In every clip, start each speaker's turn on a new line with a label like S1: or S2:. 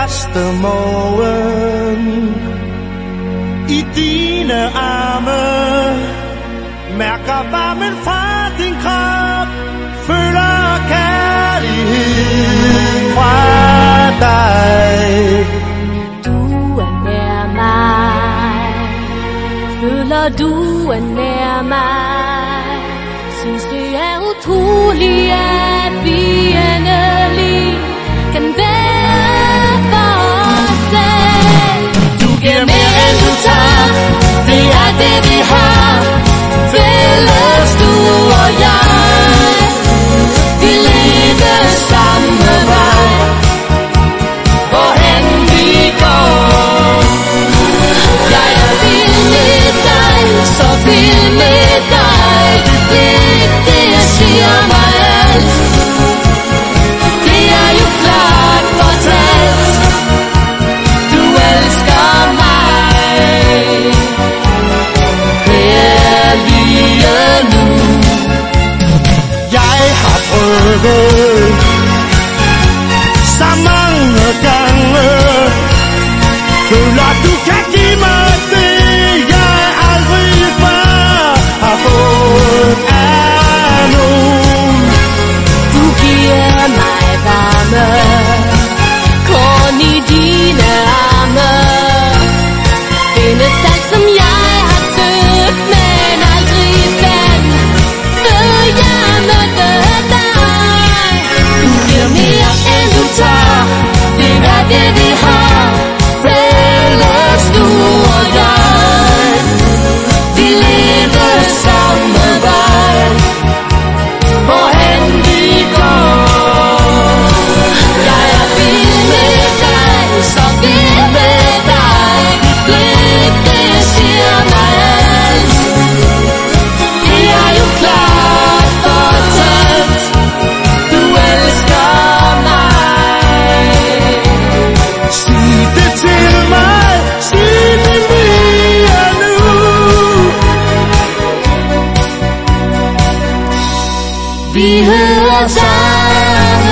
S1: første morgen. I dine arme mærker varmen fra din krop, føler kærlighed fra dig.
S2: Du er nær mig, føler du er nær mig. Synes det er utroligt, at vi endelig kan være for os selv. Du giver mere end du tager, det er det vi har, fælles du og jeg. Vi lever samme vej, hvorhen vi går. Jeg er vild med dig, så vild med dig. Det siger mig alt. Det er jo klart fortalt, du elsker mig. Her lige nu.
S1: Jeg har prøvet så mange gange, føler du kan give mig det, jeg aldrig før har fået af nogen.
S2: Du giver mig varme, kun i dine arme. Findes alt som jeg har søgt, men aldrig fandt, før jeg mødte dig. Du giver mere end du tager, det er det vi har, fælles du og jeg. Vi lever samme vej, hvorhen vi går. Jeg er vild med dig, så vild med dig. Dit blik, det siger mig alt. Det er jo klart fortalt, du elsker mig.
S1: Sig det til mig, sig det mere nu.
S2: Vi hører sammen.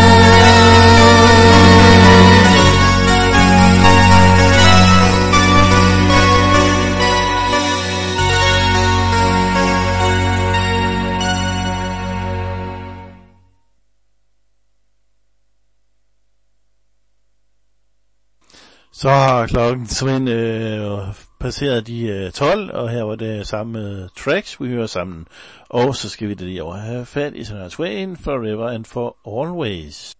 S3: Så har klokken passeret de 12, og her var det samme tracks, vi hører sammen. Og så skal vi det lige over have fat i Shania Twain, Forever and for Always.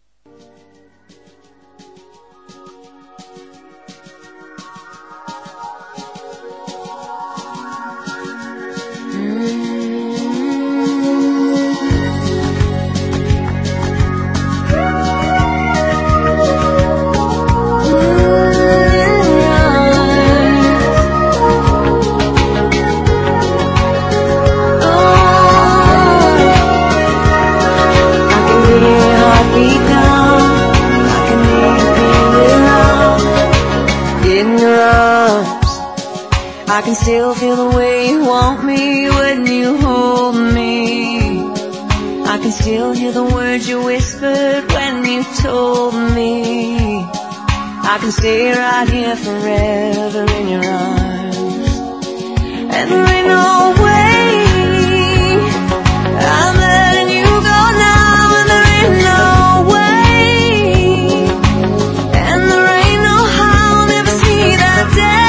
S4: I can still feel the way you want me when you hold me. I can still hear the words you whispered when you told me. I can stay right here forever in your arms. And there ain't no way I'm letting you go now. And there ain't no way, and there ain't no how I'll never see that day.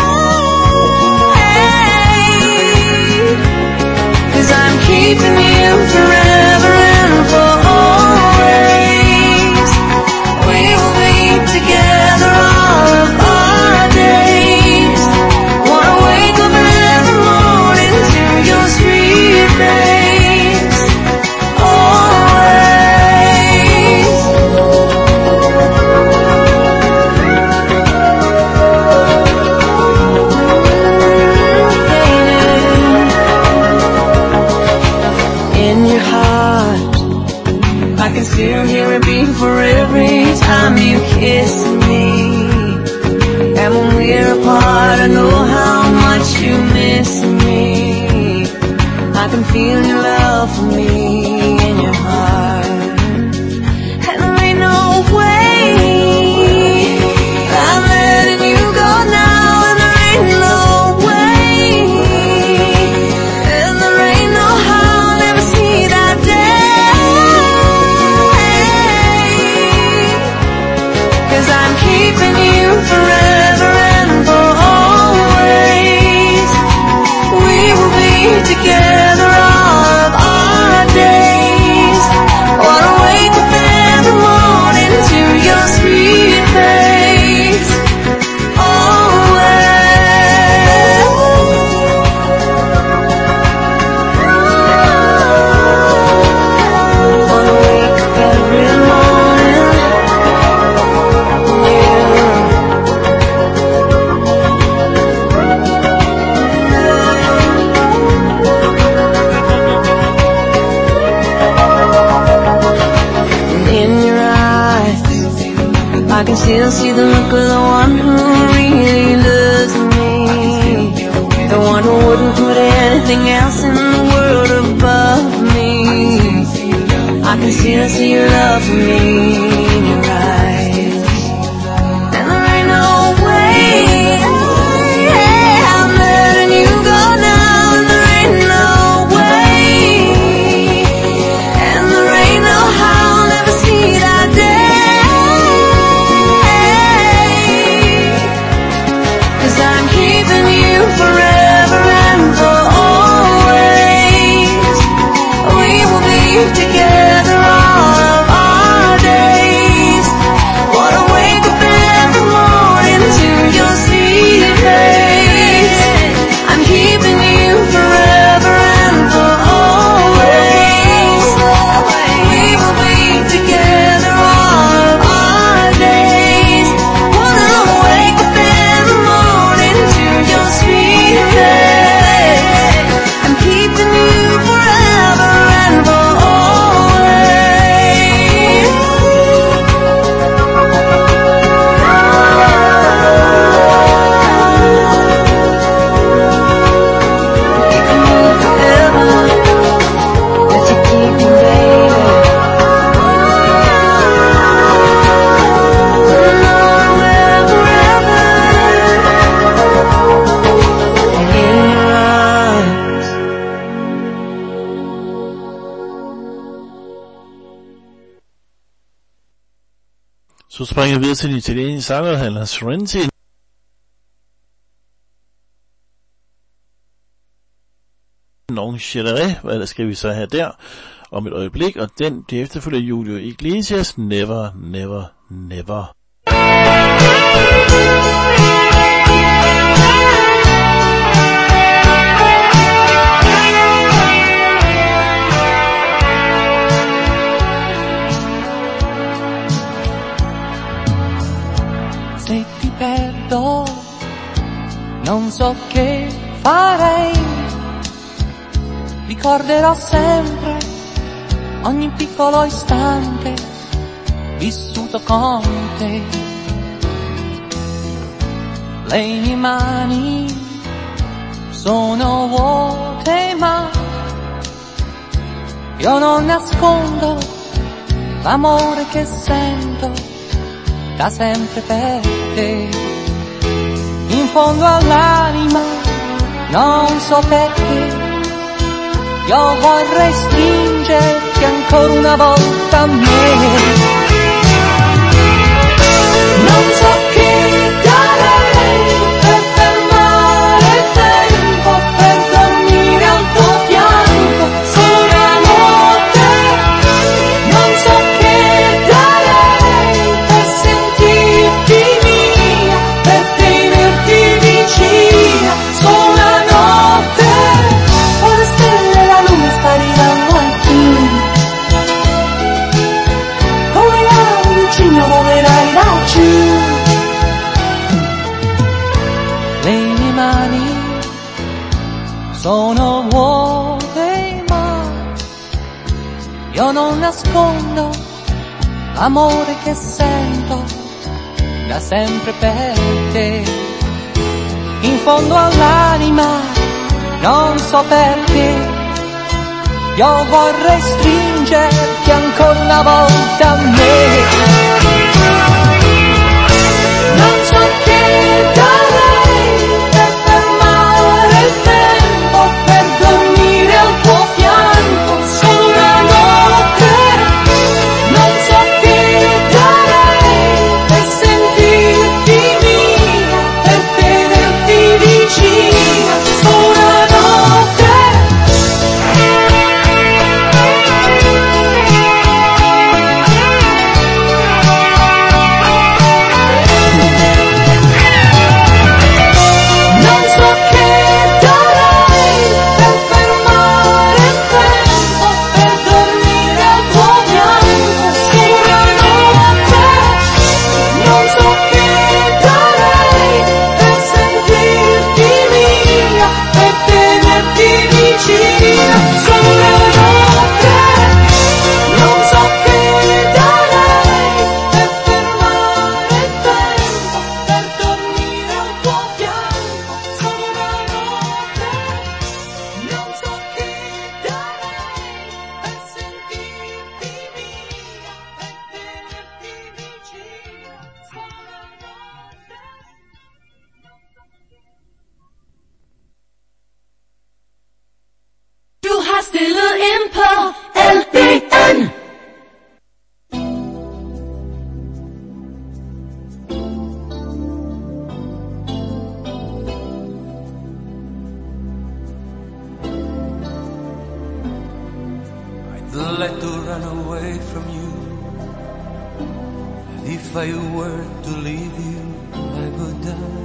S4: I'm keeping you forever and for always. We will be together all of our days. Wanna wake up every morning to your sweet face. Always. In your heart, I can still hear it beat for every time you kiss me. And when we're apart, I know how much you miss me. I can feel your love for me in your heart. And there ain't no way nothing else in the world above me. I can still see your love for me in your eyes. And there ain't no way I'm letting you go now. And there ain't no way, and there ain't no how I'll never see that day. 'Cause I'm keeping you forever and for always. We will be together all of our days. Wanna wake up every morning to your sweet face. I'm keeping you forever and for always. We will be together all of our days. Wanna wake up every morning to your sweet face. I'm keeping you forever and for always. You can move forever, let you keep me, baby. Forever, in your arms.
S3: Så springer vi videre til den italienske sanger, han hedder Sorrenti. Non Cedere, hvad der skal vi så have der om et øjeblik, og det efterfølger Julio Iglesias Never, Never, Never.
S2: Se ti perdo, non so che farei. Ricorderò sempre ogni piccolo istante vissuto con te. Le mie mani sono vuote, ma io non nascondo l'amore che sento da sempre per te. In fondo all'anima, non so perché, io vorrei stringerti ancora una volta a me. Non so che darei per fermare il tempo, per dormire al tuo fianco solo una notte. Non so che darei per sentirti mia, per tenerti vicina solo una notte. O le stelle e la luna spariranno anche, come l'aria il cigno volerai laggiù. Le mie mani sono vuote, ma io non nascondo l'amore che sento da sempre per te. In fondo all'anima, non so perché, io vorrei stringerti ancora una volta a me. Non so che darei per fermare il tempo, per dormire al tuo fianco solo una notte. Non so che darei per sentirti mia, per tenerti vicina solo una notte. the end.
S5: I'd like to run away from you, and if I were to leave you, I would die.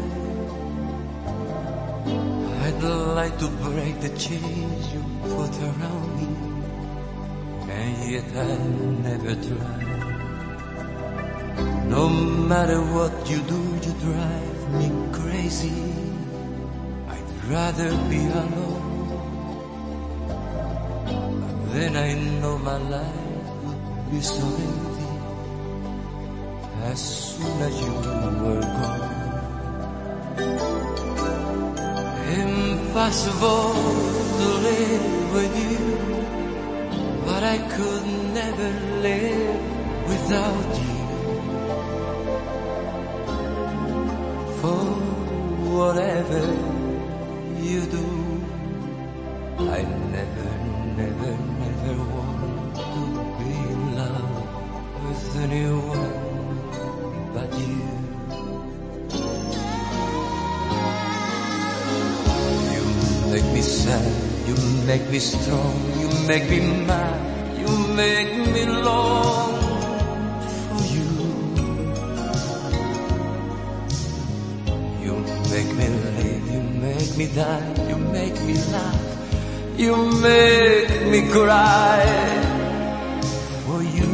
S5: I'd like to break the chains you put around me, and yet I never try. No matter what you do, you drive me crazy. I'd rather be alone, but then I know my life would be so empty as soon as you were gone. Impossible to live with you, but I could never live without you. For whatever you do, I never, never, never want to be in love with anyone but you. You make me sad, you make me strong, you make me mad, you make me long for you. You make me live, you make me die, you make me laugh, you make me cry for you.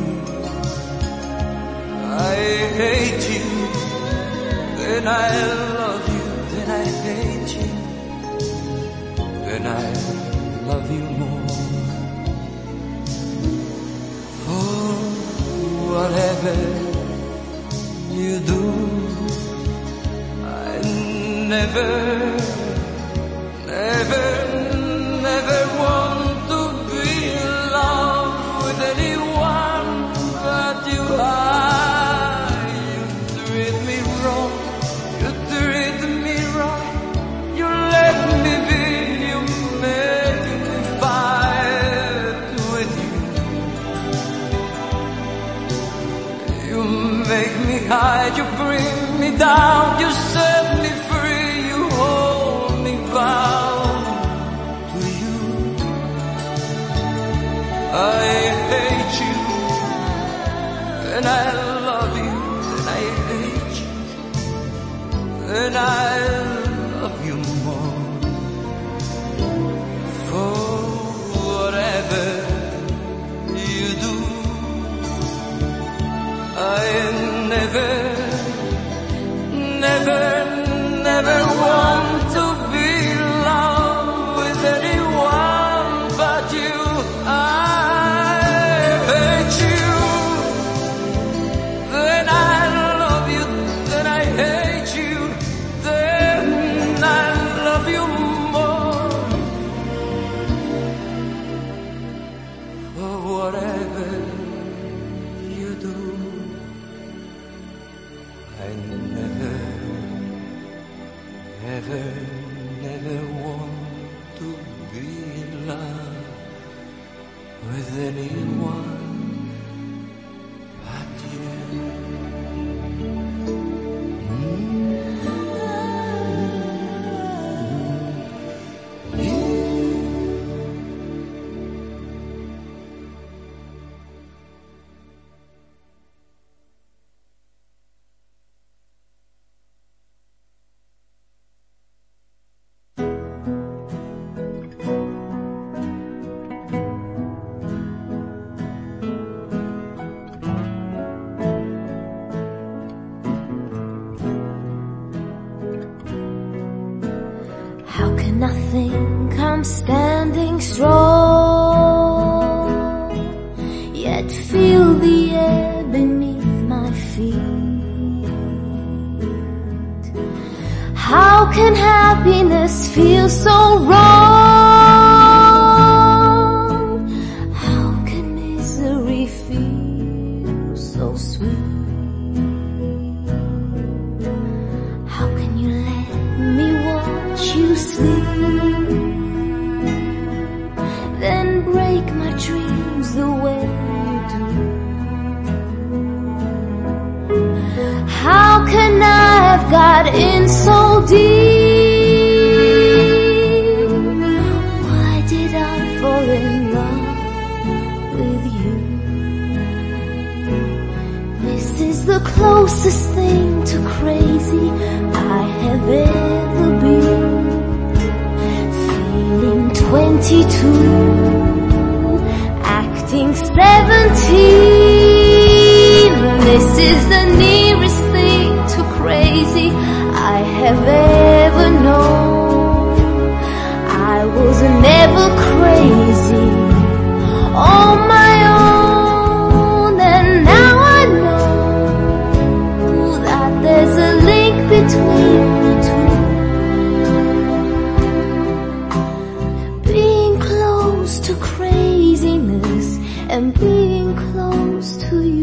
S5: I hate you, then I love you, then I hate you, then I love you more. For whatever you do, I never, never, never want to be in love with anyone but you. You treat me wrong, you treat me right, you let me be, you make me fight with you. You make me high, you bring me down, you set me free, you hold me bound to you. I hate you, and I love you, and I hate you, and I love you more. For whatever you do, I never, never, never want to be in love with anyone but you. I hate you, then I love you, then I hate you, then I love you more. For whatever you do, I never, never, never want to be in love with anyone but you.
S6: How can I think I'm standing strong, yet feel the air beneath my feet? How can happiness feel so wrong? How can misery feel so sweet? How can you let me watch you sleep, then break my dreams the way got in so deep. Why did I fall in love with you? This is the closest thing to crazy I have ever been. Feeling 22, acting 17. This is the nearest thing to crazy I have ever known. I was never crazy on my own, and now I know that there's a link between the two. Being close to craziness and being close to you.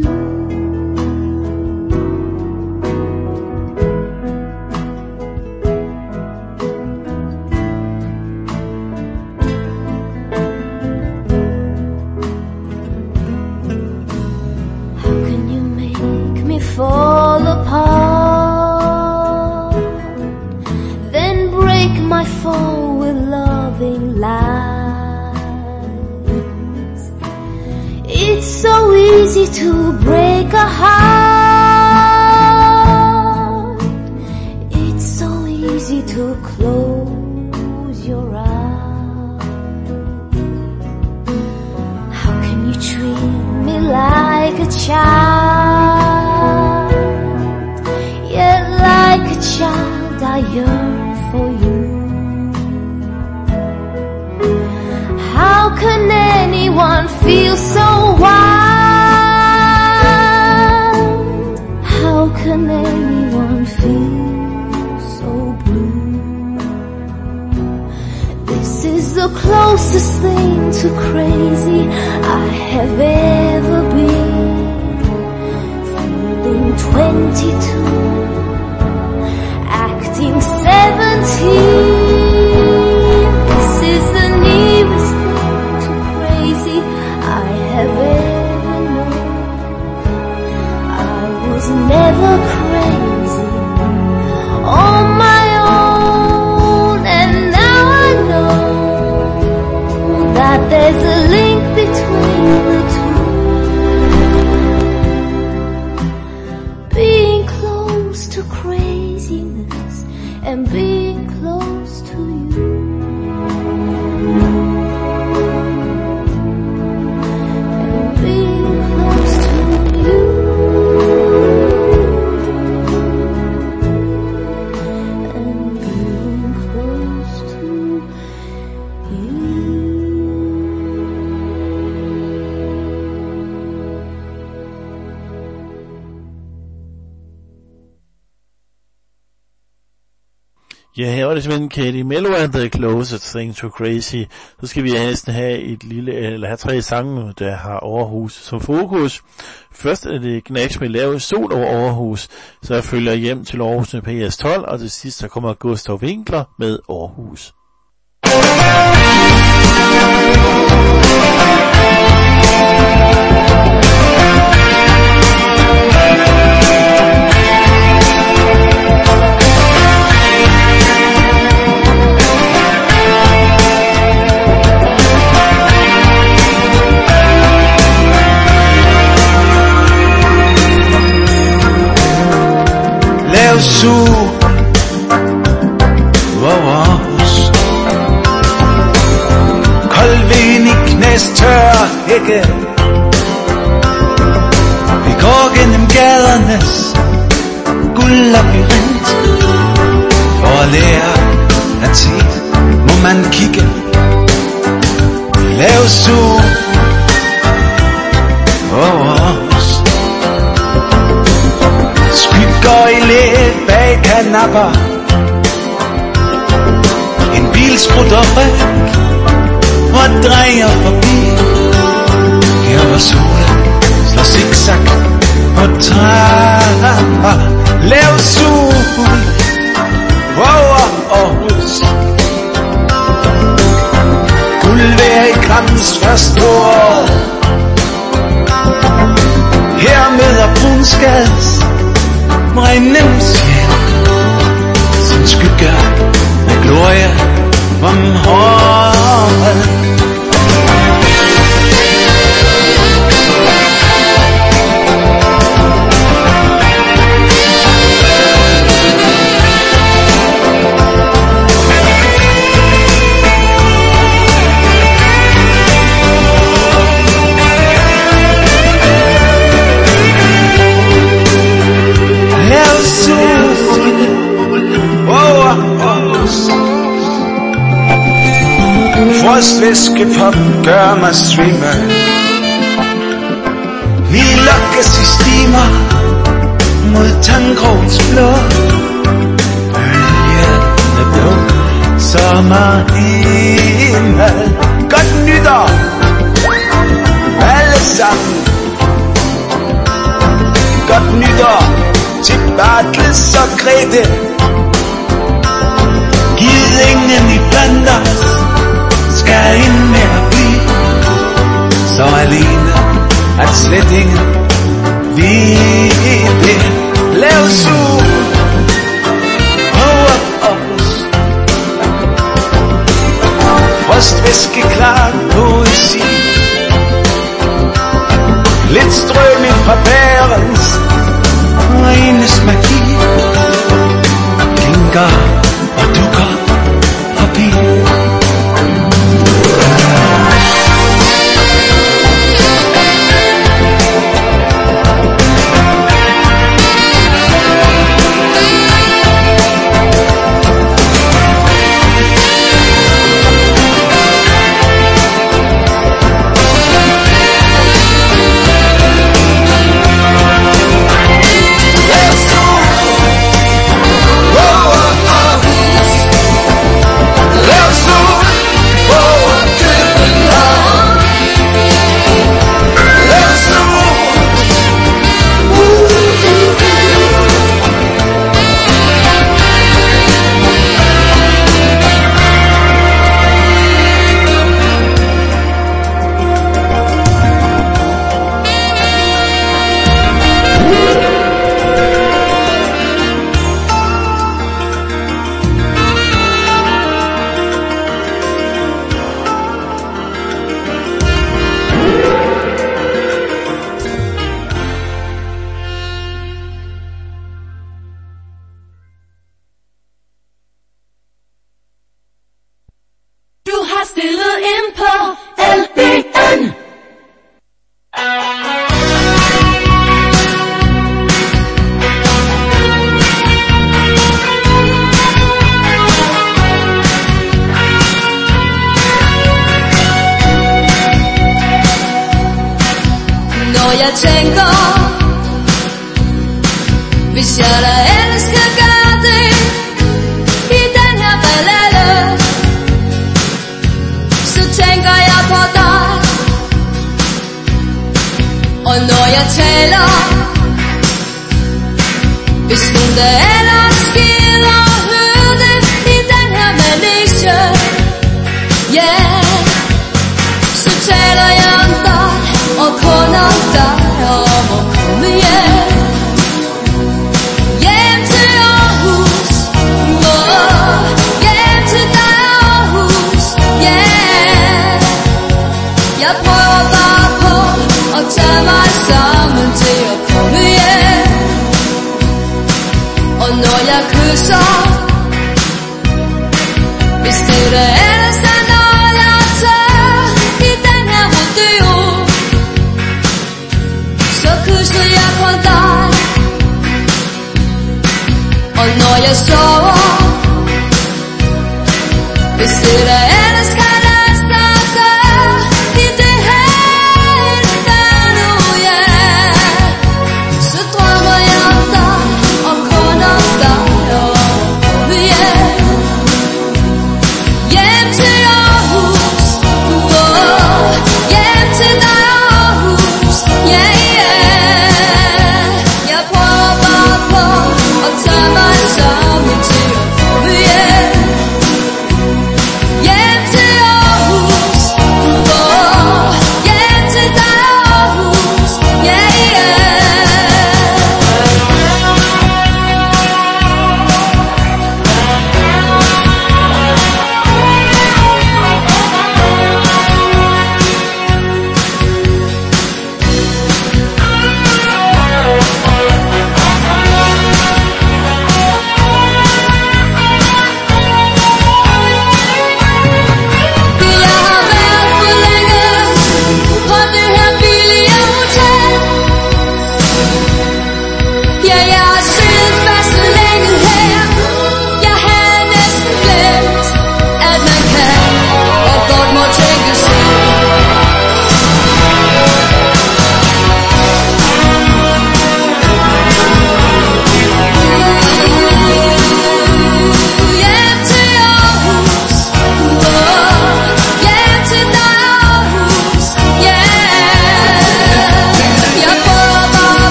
S6: Fall apart, then break my fall with loving lies. It's so easy to break a heart. It's so easy to close your eyes. How can you treat me like a child? Like a child, I yearn for you. How can anyone feel so wild? How can anyone feel so blue? This is the closest thing to crazy I have ever been. Feeling 22, 17. This is the nearest thing to crazy I have ever known. I was never crazy on my own, and now I know that there's a link between the two. Being close to craziness and being close to you. And being close to you. And being close to you.
S3: Ja, her var det simpelthen Katie Mello and the Closest Thing to Crazy. Så skal vi næsten have 3 sange, der har Aarhus som fokus. Først er det Gnags med Lave Sol over Aarhus, så jeg følger hjem til Aarhus med PS12, og til sidst så kommer Gustav Winkler med Aarhus.
S1: Lav sol over os, kold vind i knæstørre hække. Vi går gennem gadernes guldlabyrint, for at lære at tit må man kigge. Lav sol over os, skygger i læ bag kanapper. En bil sprutter væk og drejer forbi. Her hvor solen slår zigzag på trapper. Lav sol over Aarhus, guldvejr i Grams første år. Her møder Brunsgads Brændems hjem Frostvæskepop gør mig svimmel. Vi lokkes i stimer mod Tangrovs blå. Bølgerne blå, sommerhimmel. Godt nytår, alle sammen. Godt nytår til Bartels og Grete. Giv ingen i Flanders skal ind med at blive så alene, at slet ingen ved det. Lav sol over os, frostvæske klar poesi, lidt strømning fra bærens og enes magi, gænker og dukker forbi.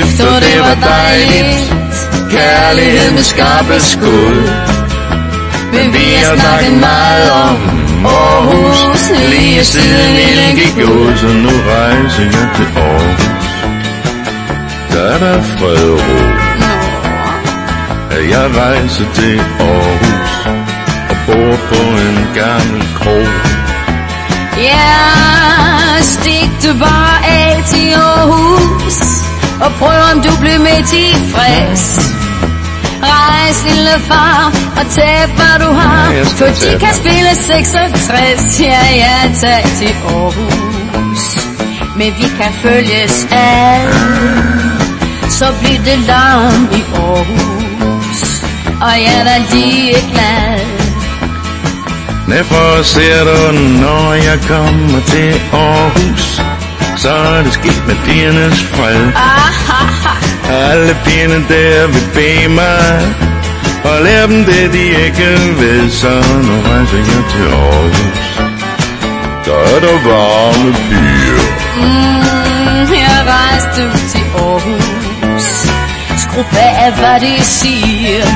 S5: gift, og det var dejligt. Kærlighed med skarpe skud. Men vi har snakket meget om Aarhus, lige siden ilden gik ud.
S7: Så nu rejser jeg til Aarhus. Der er der fred og ro. Jeg rejser til Aarhus og bor på en gammel krog.
S5: Ja, stik du bare af til Aarhus og prøv om du bliver med tilfreds. Rejs lille far og tag hvad du har, for de kan spille 66. Ja, tag til Aarhus, men vi kan følges ad. Så bliver det larm i Aarhus, og jeg er da lige glad.
S7: Derfor ser du, når jeg kommer til Aarhus, så er det sket med pigernes fred. Alle pigerne der vil bede mig og lære dem det de ikke ved. Så nu rejser jeg til Aarhus. Der er der varme piger.
S5: Jeg rejste ud til Aarhus. Skru bag hvad de siger.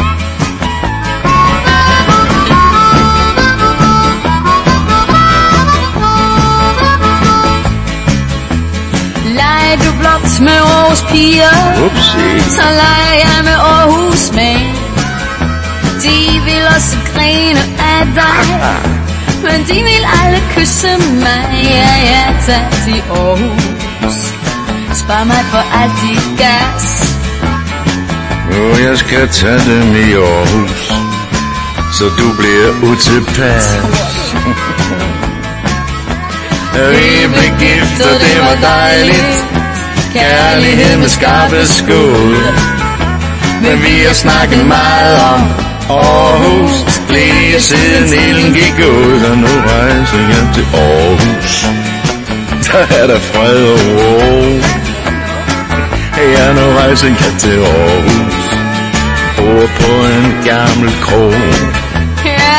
S5: Leger du blot med Aarhus piger, så leger jeg med Aarhus mænd. De vil også grine af dig, men de vil alle kysse mig. Ja, tag til Aarhus. Spar mig for alt dit gas.
S7: Jeg skal tage dem i Aarhus, så du bliver utilpas. Vi blev gift, og det var dejligt. Kærlighed med skarpe skud. Men vi har snakket meget om Aarhus, lige siden ilden gik ud. Og nu rejser jeg til Aarhus. Der er der fred og ro. Ja, nu rejser jeg til Aarhus. Bor på en gammel krog.
S5: Ja,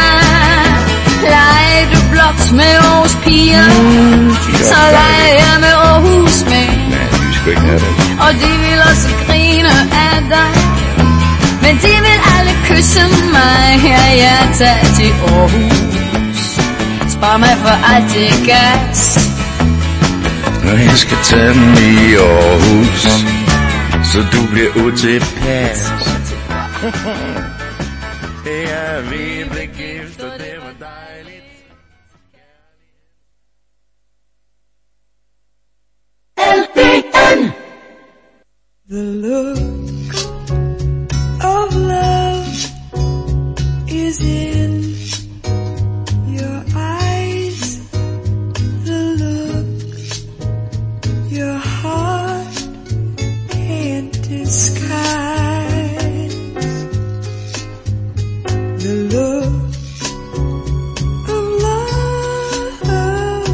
S5: leger du blot med Aarhus piger, så leger jeg med Aarhus mænd. Og de vil også grine af dig, men de vil alle kysse mig. Ja, tag til Aarhus. Spar mig for alt det gas.
S7: Og jeg skal tage dem i Aarhus, så du bliver utilpas. Ja, vi blev gift, og det var dejligt.
S2: LPN.
S8: The look of love is in your eyes. The look your heart can't disguise. The look of love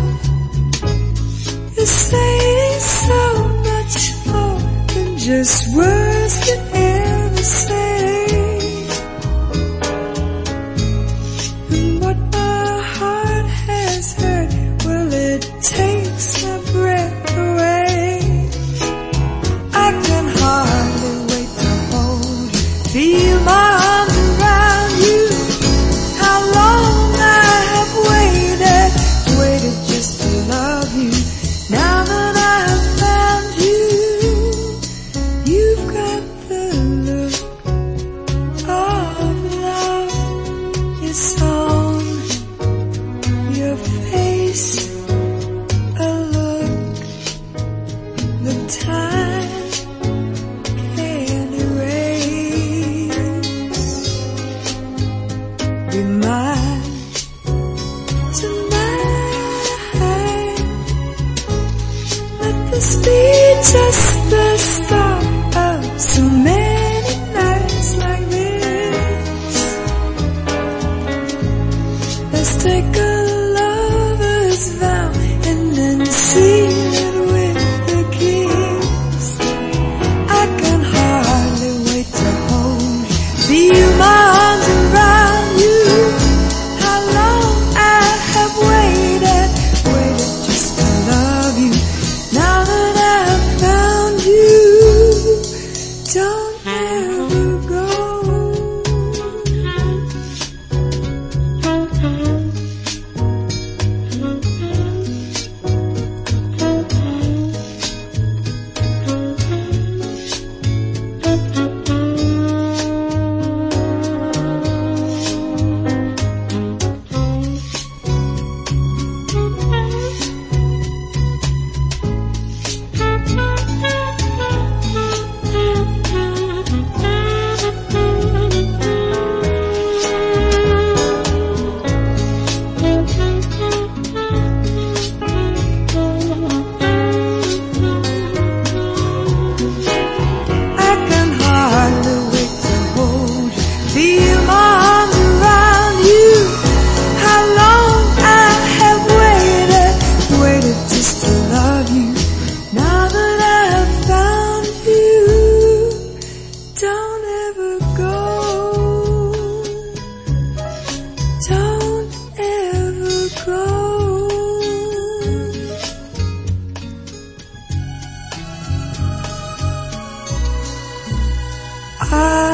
S8: is saying so much more than just words that ever say. And what my heart has heard, well, it takes my breath away. I can hardly wait to hold you, feel my arms around you. How long I have waited just to love you. Now that I have found you, you've got the look of love. It's on your face, a look the time can't erase.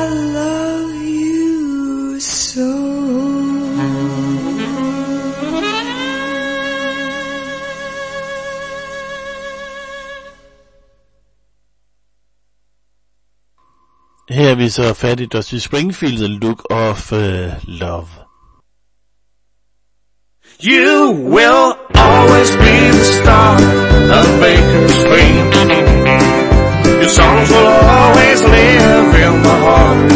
S8: love you so.
S3: Her er vi så fat i Dusty Springfield, The Look of Love.
S7: You will always be the star of Bakersfield. Your songs will always live in my heart.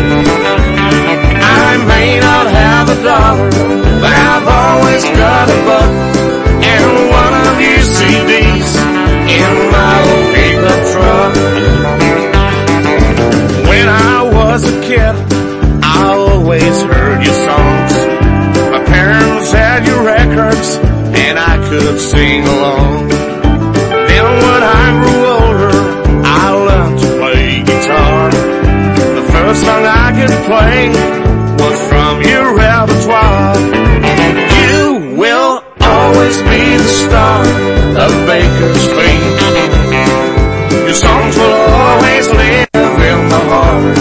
S7: I may not have a dollar, but I've always got a buck and one of your CDs in my old pickup truck. When I was a kid, I always heard your songs. My parents had your records, and I could sing along. Then when I grew older, I learned to play guitar. The first song I could play was from your repertoire. You will always be the star of Bakersfield. Your songs will always live in my heart.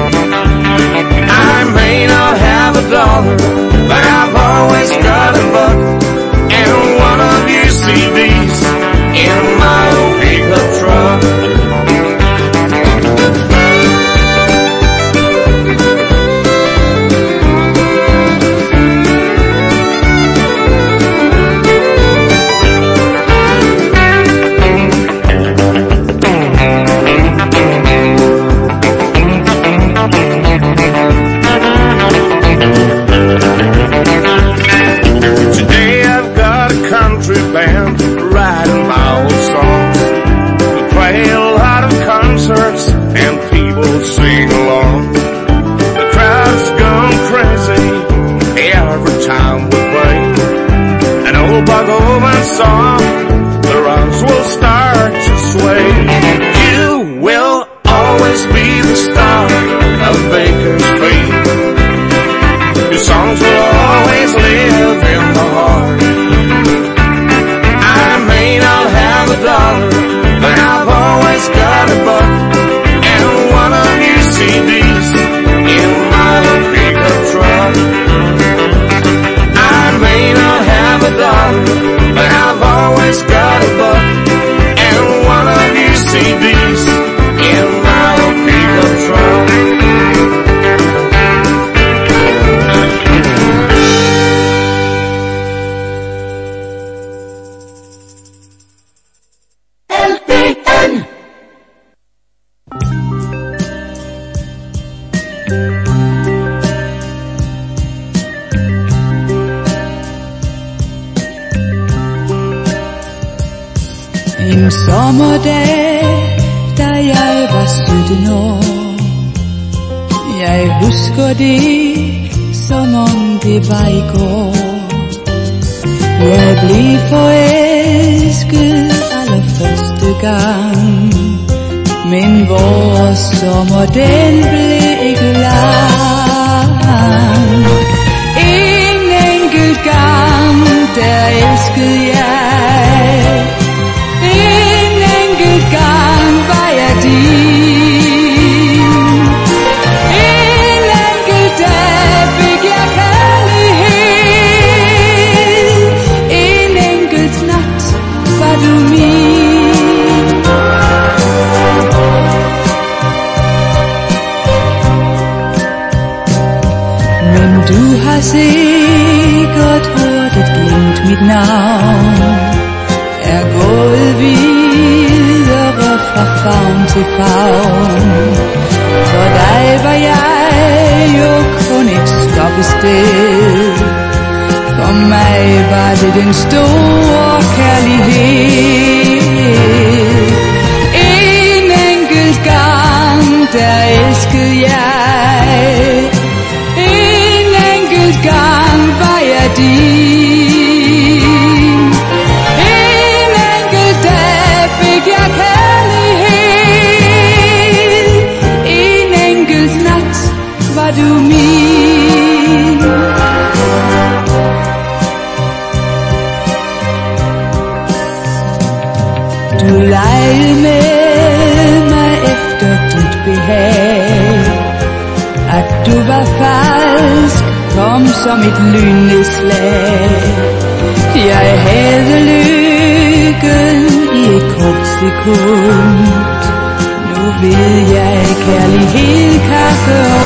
S7: I may not have a dollar, but I've always got a buck and one of your CDs in my old pickup truck. Band writing my old songs. We play a lot of concerts and people sing along. The crowd's gone crazy every time we play an old Buck Owens song. The rocks will start to sway. You will always be the star of Bakersfield. Your songs will always live in my heart. Dollar, but I've always got a buck and one of your CDs in my old pickup truck. I may not have a dollar, but I've always got a buck and one of your CDs in my old pickup truck.
S8: En sommerdag, da jeg var 17 år. Jeg husker det, som om det var i går. Jeg blev forelsket allerførste gang, men vores sommer, den blev ikke lang. En enkelt gang, der elskede jeg. En enkelt gang var jeg din. En enkelt dag fik jeg kærlighed. En enkelt nat var du min. Men du har sikkert hørt et glimt mit navn. Er gået videre fra favn til favn. For dig var jeg jo kun et stoppested. For mig var det den store kærlighed. En enkelt gang, der elskede jeg. En enkelt gang var jeg din. Jeg kærlighed. En enkelt nat var du min. Du
S5: kom som et lynnedslag. Jeg havde lykken i et kort sekund. Nu ved jeg, kærlighed kan gøre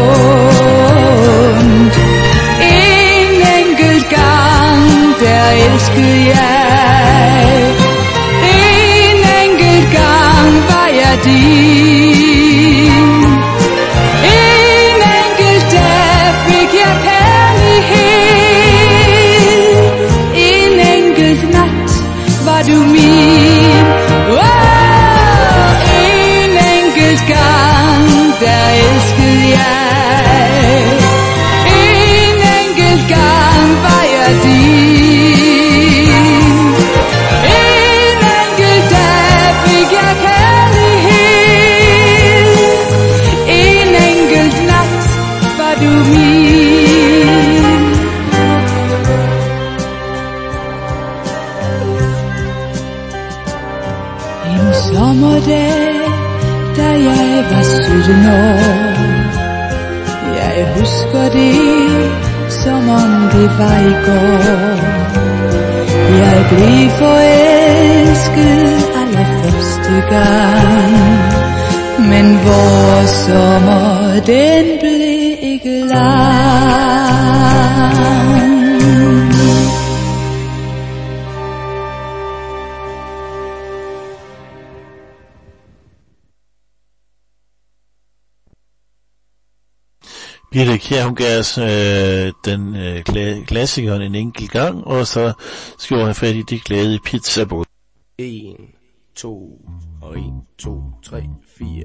S5: ondt. En enkelt gang, der elskede jeg. En enkelt gang var jeg din. En enkelt dag fik jeg kærlighed. En enkelt nat var du min. En enkelt gang, der elskede jeg. En enkelt gang var jeg din. En enkelt dag fik jeg kærlighed. En enkelt nat var du min. En sommerdag, da jeg var 17 år. Jeg husker det, som om det var i går. Jeg blev forelsket allerførste gang. Men vores sommer, den blev ikke lang.
S3: Birthe Kjær, hun gav os den klassikeren en enkelt gang, og så skal hun have fat i de glade pizzabåd.
S9: 1, 2, og 1, 2, 3, 4.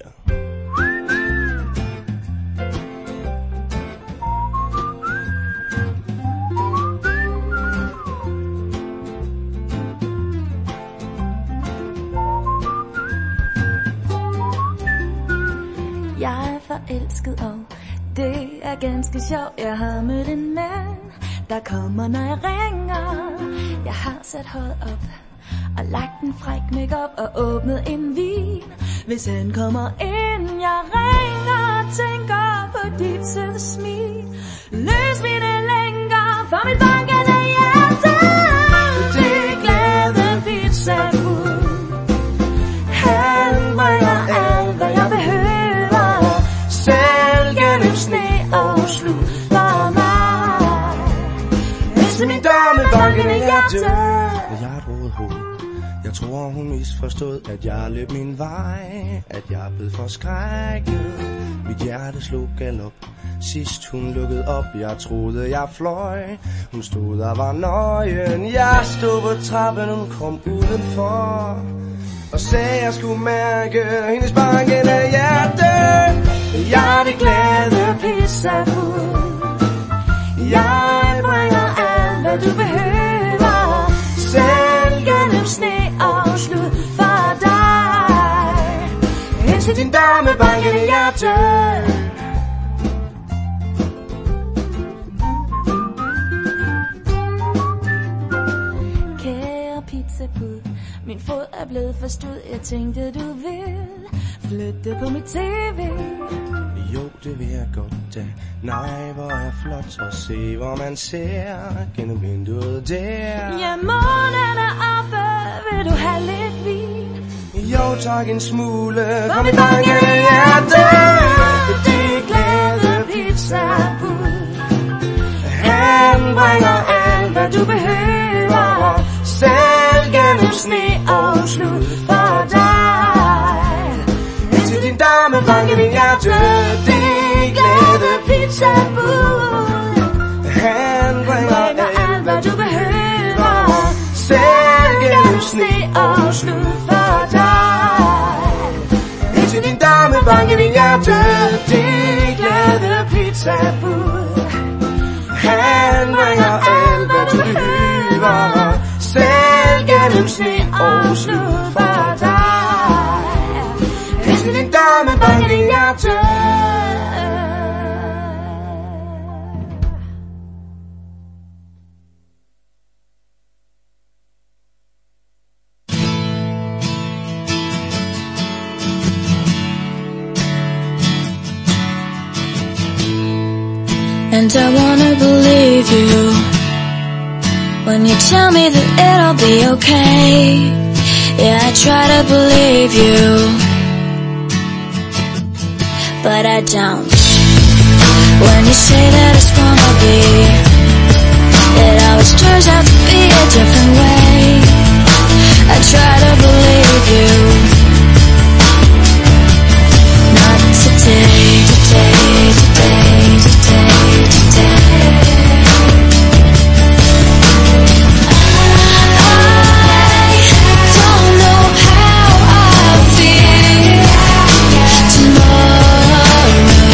S6: Jeg er forelsket, og det er ganske sjovt. Jeg har mødt en mand, der kommer, når jeg ringer. Jeg har sat hold op og lagt en fræk make-up og åbnet en vin. Hvis han kommer ind, jeg ringer og tænker på dit søde smil. Løs mine lænker for mit bankende hjerte. Det glade pizzabud, han bringer alt, hvad jeg behøver. Selv gennem sne og slud for mig. Hvis min dør med bankende hjerte.
S9: Jeg har et rodet hoved. Jeg tror hun misforstod, at jeg løb min vej. At jeg blev forskrækket. Mit hjerte slog galop. Sidst hun lukkede op, jeg troede jeg fløj. Hun stod og var nøgen. Jeg stod på trappen, hun kom udenfor og sagde jeg skulle mærke hendes bankende hjerte. Jeg er det glade pizzabud. Jeg bringer alt, hvad du behøver. Selv gennem sne og slud for dig. Indtil din dør med bankende hjerte. Kære pizzabud, min fod er blevet forstået. Jeg tænkte du vil flytte på mit tv. Jo, det vil jeg godt da. Nej, hvor er flot at se, hvor man ser gennem vinduet der.
S6: Ja, månen er oppe, vil du have lidt vin?
S9: Jo, tak en smule for mit bankende hjerte.
S6: Det glade pizzabud,
S9: Han bringer alt, hvad du behøver. Selv gennem sne og slud for dig. Indtil din dame bankende hjerte. Det glade pizzabud, han bringer alt, hvad du behøver. Selv gennem sne og slud for dig. Indtil din dame bankende hjerte. Det glade pizzabud, han bringer alt, hvad du behøver. Selv gennem sne og slud for dig. Indtil din dame bankende hjerte.
S6: And I wanna believe you when you tell me that it'll be okay. Yeah, I try to believe you, but I don't. When you say that it's gonna be, it always turns out to be a different way. I try to believe you. Not today, today, today, today, today. I don't know how I'll feel tomorrow.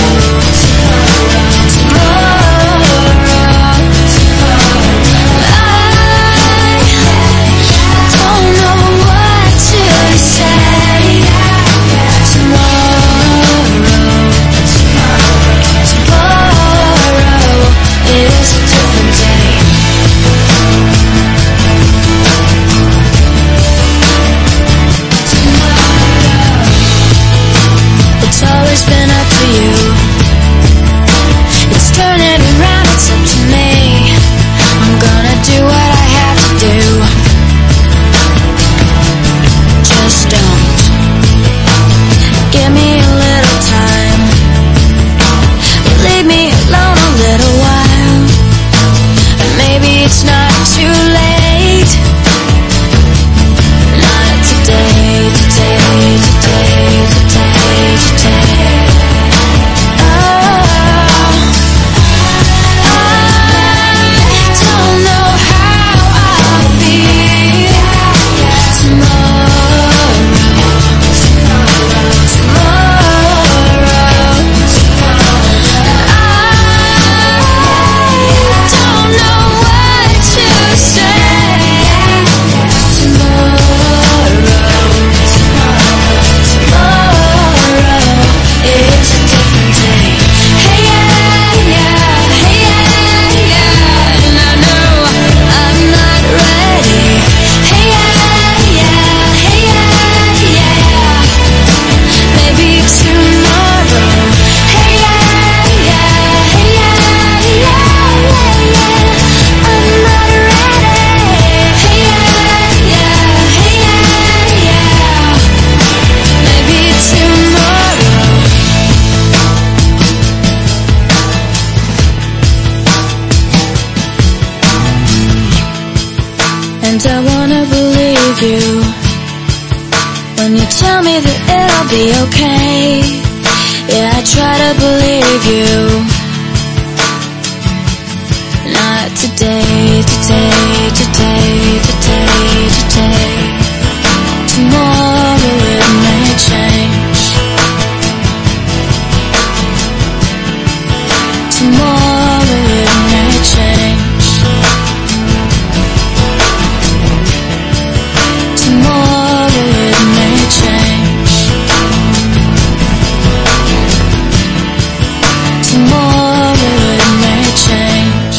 S6: And I wanna believe you when you tell me that it'll be okay. Yeah, I try to believe you. Not today, today, today, today, today. Tomorrow it may change. Tomorrow it may change. Tomorrow it may change. Tomorrow it may change.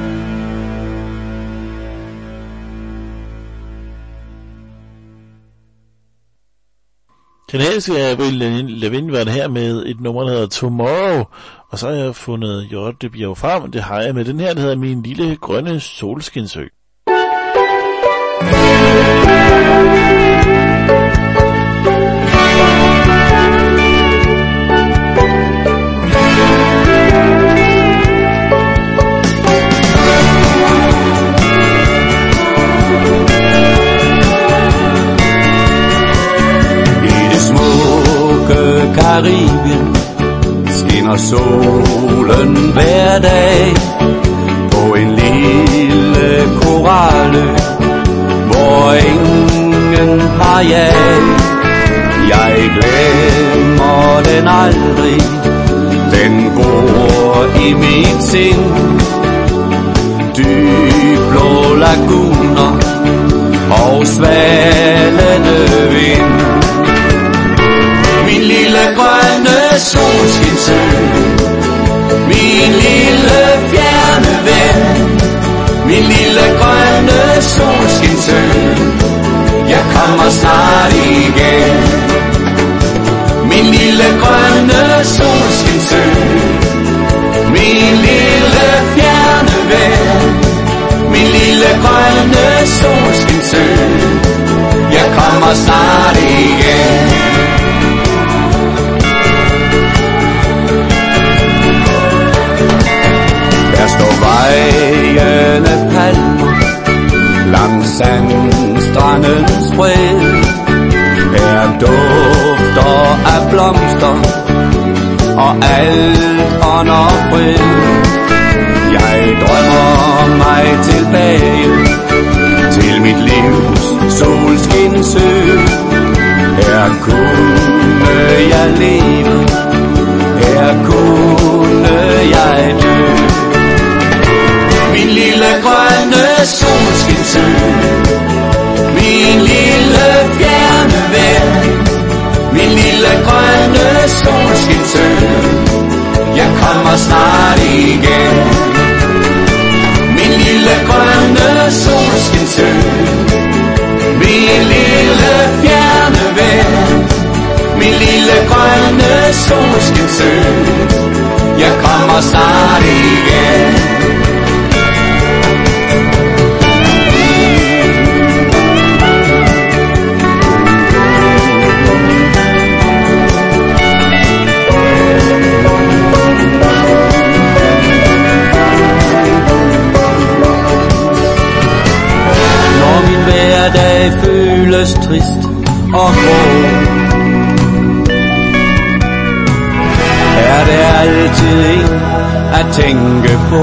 S3: Kanadiske Avril Lavigne var det her med et nummer, der hedder Tomorrow. Og så har jeg fundet Hjort det bliver frem, og det har jeg med den her, der hedder Min lille grønne solskinsø.
S1: Karibien skinner solen hver dag på en lille koralø, hvor ingen har jag. Jeg glemmer den aldrig, den bor i mit sind. Dyb blå laguner og svalende vind. Min lille grønne solskinsø, min lille fjerne ven. Min lille grønne solskinsø, jeg kommer snart igen. Min lille grønne solskinsø, min lille
S7: sø. Jeg kommer snart igen. Der står vejene palmer langs sandstrandens bred. Her dufter af blomster og alt ånder fred. Jeg drømmer mig tilbage til mit livs solskinsø. Her kunne jeg leve, her kunne jeg dø. Min lille grønne solskinsø, min lille fjerne ven, min lille grønne solskinsø, jeg kommer snart igen. Min lille grønne solskinsø, min lille fjerne ven, min lille grønne solskinsø, jeg kommer snart igen. Hverdag føles trist og grå, er det altid en at tænke på.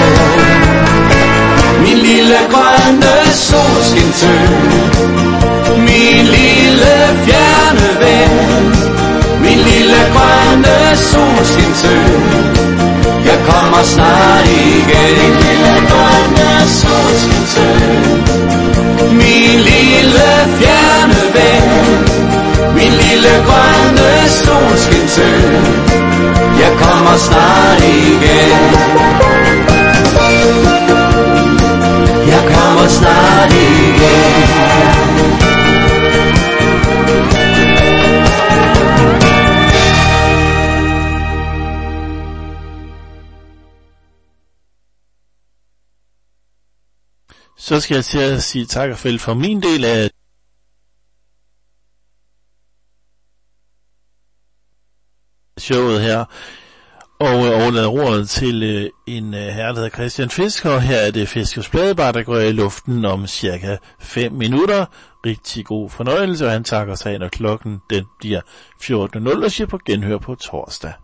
S7: Min lille grønne solskinsø, min lille fjerne ven, min lille grønne solskinsø, jeg kommer snart igen. Min lille grønne solskinsø, min lille fjerne ven, min lille grønne solskinsø, jeg kommer snart igen. Jeg kommer snart igen.
S3: Så skal jeg til at sige tak og farvel for min del af showet her, og overlader ordet til en herre, der hedder Christian Fisker, og her er det Fiskers Pladebar, der går i luften om cirka 5 minutter. Rigtig god fornøjelse, og han takker sig, når klokken den bliver 14.00 og siger på genhør på torsdag.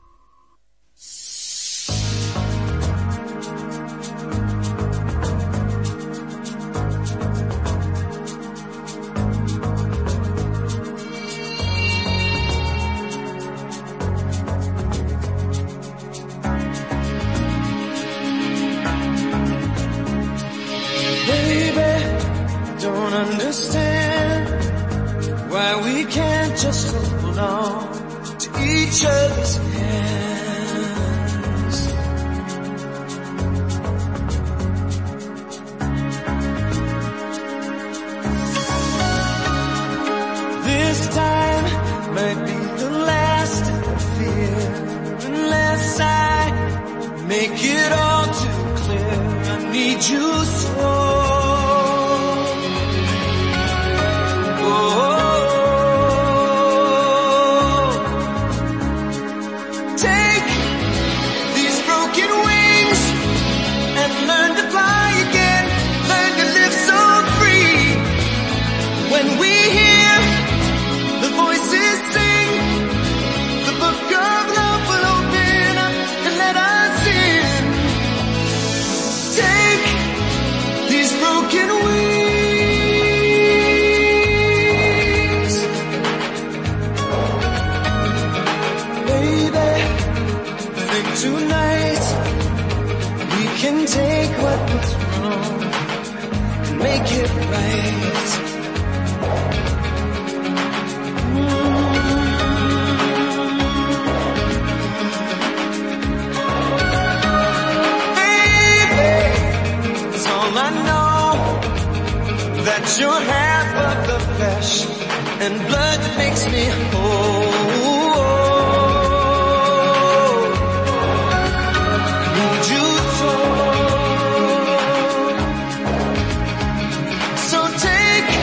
S5: Understand why we can't just hold on to each other's hands. This time might be the last of the fear, unless I make it all too clear. I need you so. Tonight we can take what was wrong and make it right. Baby, that's all I know, that you're half of the flesh and blood that makes me whole. So take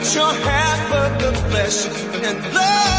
S10: your hand for the flesh and love.